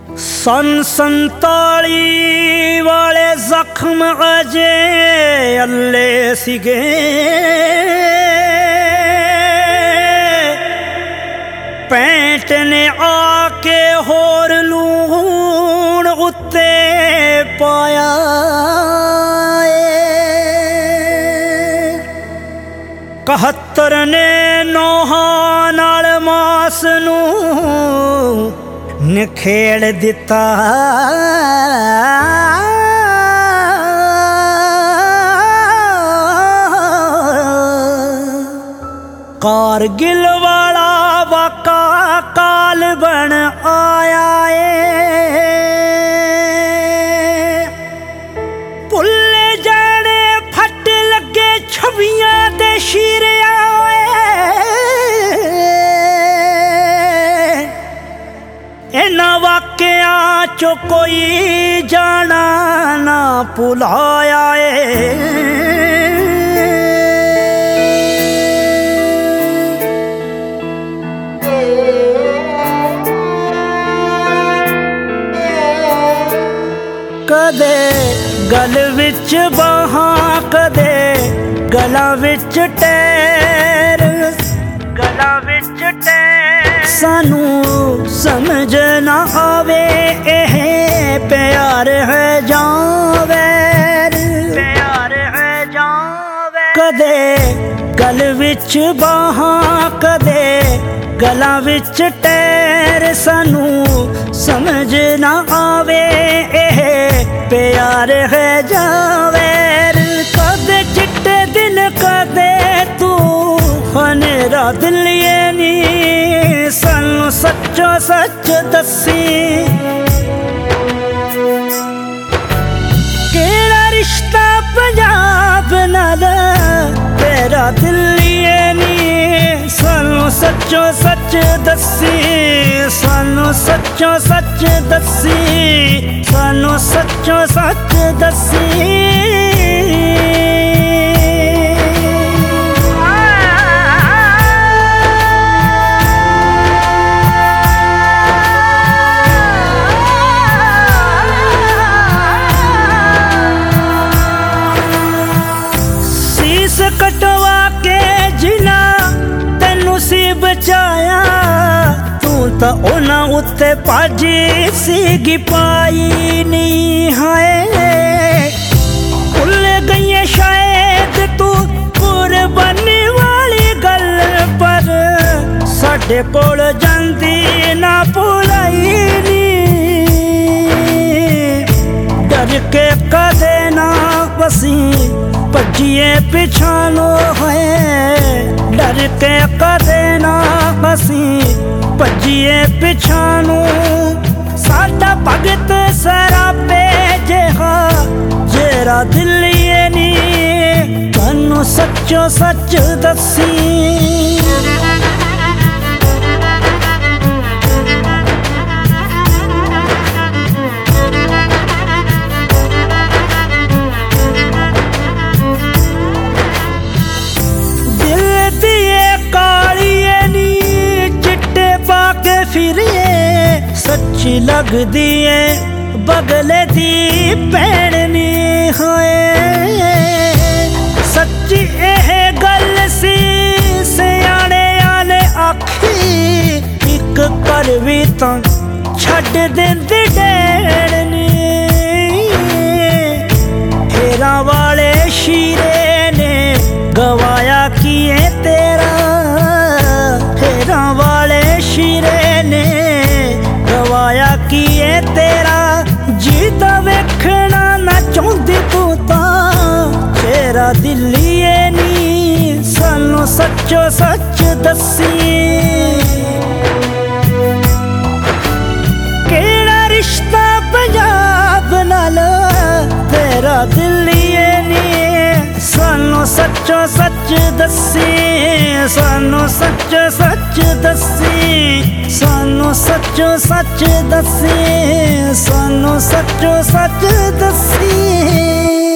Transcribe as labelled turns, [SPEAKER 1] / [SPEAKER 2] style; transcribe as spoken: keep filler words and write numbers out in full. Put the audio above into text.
[SPEAKER 1] सन संताली वाले जख्म अजे अल्ले सीगे पैंट ने आके होर लूण उत्ते पाया कहत्तर ने नौहां नाल मास नू निखेड़ दिता कारगिल वाला वाका काल बन आया है भुल्ले जाने फट लगे छवियां दे शीरिया इन्हां वाकियां चो कोई जाना ना भुलाया है। कदे गल विच बाहां कदे गला विच टैर गला विच टैर सानू समझ ना आवे एह प्यार है जां वैर प्यार है जां वैर कदे गल विच बाहां कदे गला विच टैर सानू समझ ना आवे एह प्यार है जावेर कदे चिट्टे दिन कदे तू हनेरा दिलिए नी सानू सच्चो सच दसी केड़ा रिश्ता पंजाब नाल तेरा दिलिए नी सानू सच्चो सच दसी सानू सच्चो सच दसी सानू सच्चो सच दसी शीश कटवा के जिना तेनू सी बचाया तू तो उन्हां उत्ते भाजी सीगी पाई नहीं है भुल गई शायद तू कुर्बानी वाली गल पर साडे कोल जांदी ना भुलाई नी डर के कदे ना बसी भजिए पिछानो है डर के कदे ना बसी भजिए पिछानू साडा भगत सरापे जेहा जेरा दिलिए नी तन्नू सच्चो सच दसी फिरिए सच्ची लगदी है बगले दी भैन नी होए सच्ची एह गल सी सियाने आले आखी इक कर भी तां छड्ड देंदी डैन नी हेरा वाले शीरे ने गवाया किए तेरा हेरा वाले शीरे ने गवाया किए तेरा जीता वेखना ना चाहती तू तां तेरा दिलिए नी सानू सच्चो सच दसी केड़ा रिश्ता पंजाब नाल तेरा दिलिए नी सानू सच्चो सच दसी सानू सच्चो सच दसी सानू सच्चो सच दसी सानू सच्चो सच दसी।